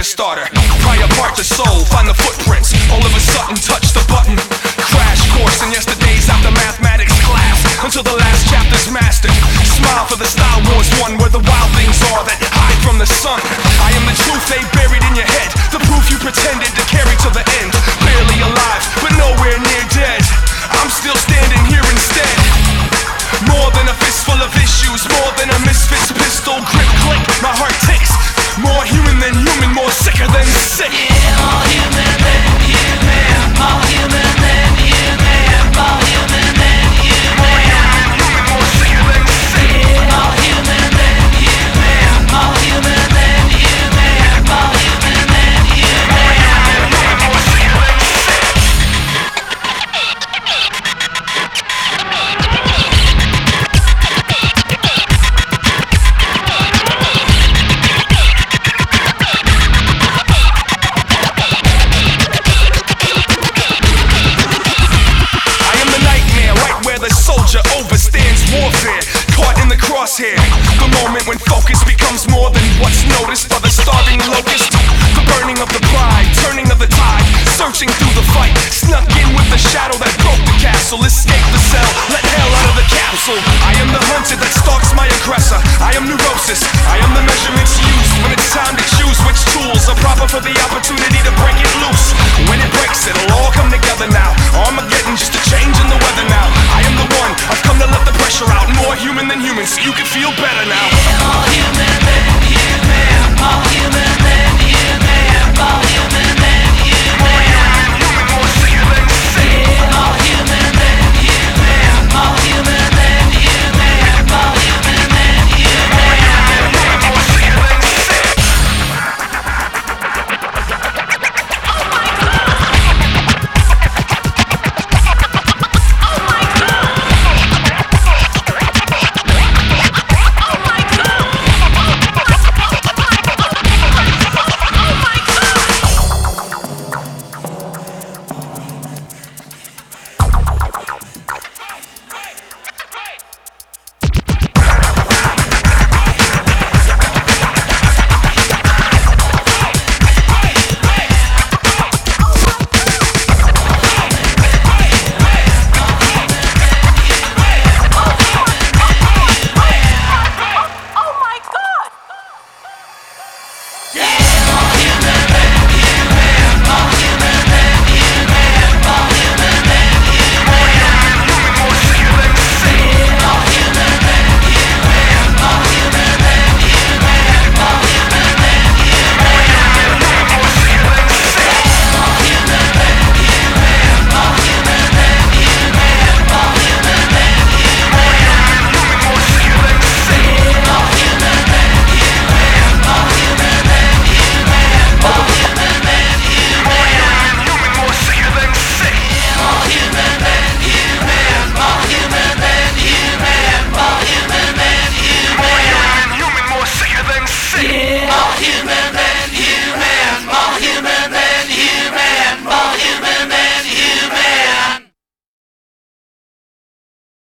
starter. Pry apart the soul, find the footprints. All of a sudden, touch the button. Crash course in yesterday's after mathematics class until the last chapter's mastered. Smile for the Star Wars one, where the wild things are that hide from the sun. I am the truth they buried in your head, the proof you pretended to carry to the end. Barely alive, but nowhere near dead. I'm still standing here instead. More than a fistful of issues, more than a misfit's pistol grip click. My heart ticks. More human than human, more sicker than sick. Yeah, more human than human. More human than human. More human than human. More human than human, more sicker than sick. Yeah, more human than human. More human than human. More human than human. More human than human, more sicker than sick. Overstands warfare, caught in the crosshair. The moment when focus becomes more than what's noticed by the starving locust. The burning of the pride, turning of the tide, searching through the fight. Snuck in with the shadow that broke the castle. Escape the cell, let hell out of the capsule. I am the hunted that stalks my aggressor. I am neurosis, I am the measurements used when it's time to choose which tools are proper for the opportunity to break it loose. When it breaks, it'll all come together now. Armageddon, just a change in the weather now. I am the one, I've come to let the pressure out. More human than human, so you can feel better now. Yeah, more human than human. More human